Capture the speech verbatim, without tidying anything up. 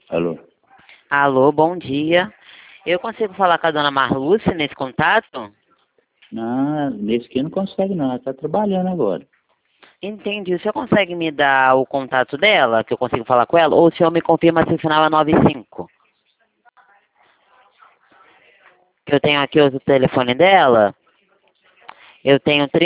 Alô? Alô, bom dia. Eu consigo falar com a dona Marluce nesse contato? Não, nesse aqui não consegue não, ela tá trabalhando agora. Entendi. O senhor consegue me dar o contato dela, que eu consigo falar com ela? Ou o senhor me confirma se o final é nove cinco? Eu tenho aqui o telefone dela. Eu tenho